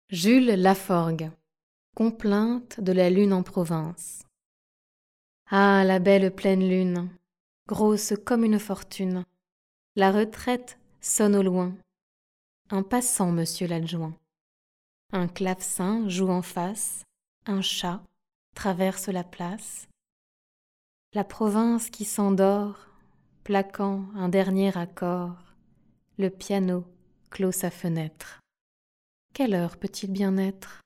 Jules Laforgue, complainte de la lune en province. Ah, la belle pleine lune, grosse comme une fortune, la retraite sonne au loin. Un passant, monsieur l'adjoint. Un clavecin joue en face, un chat traverse la place. La province qui s'endort, plaquant un dernier accord, le piano clôt sa fenêtre. Quelle heure peut-il bien être?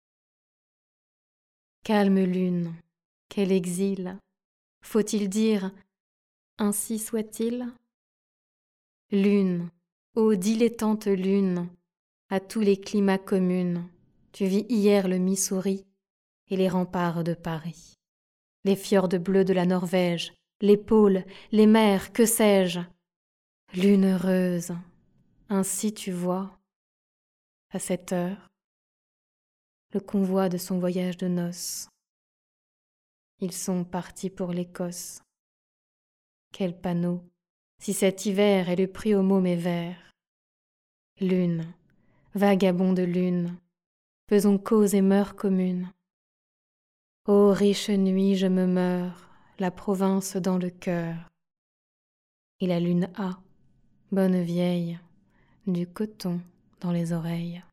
Calme lune, quel exil! Faut-il dire « ainsi soit-il » ? Lune, ô dilettante lune, à tous les climats communes, tu vis hier le Missouri et les remparts de Paris, les fjords bleus de la Norvège, les pôles, les mers, que sais-je? Lune heureuse, ainsi tu vois, à cette heure, le convoi de son voyage de noces. Ils sont partis pour l'Écosse. Quel panneau, si cet hiver est le prix aux mômes et vers. Lune, vagabonde lune, faisons cause et mœurs communes. Ô riche nuit, je me meurs, la province dans le cœur. Et la lune a, bonne vieille, du coton dans les oreilles.